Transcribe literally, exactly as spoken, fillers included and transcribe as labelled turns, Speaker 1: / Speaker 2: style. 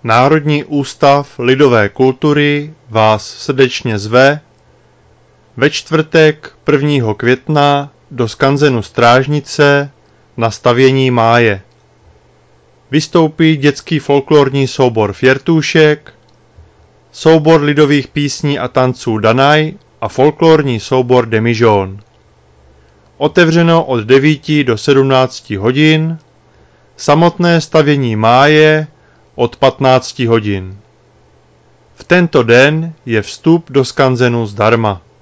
Speaker 1: Národní ústav lidové kultury vás srdečně zve ve čtvrtek prvního května do skanzenu Strážnice na stavění máje. Vystoupí dětský folklorní soubor Fjertůšek, soubor lidových písní a tanců Danaj a folklorní soubor Demižón. Otevřeno od devíti do sedmnácti hodin, samotné stavění máje od patnácti hodin. V tento den je vstup do skanzenu zdarma.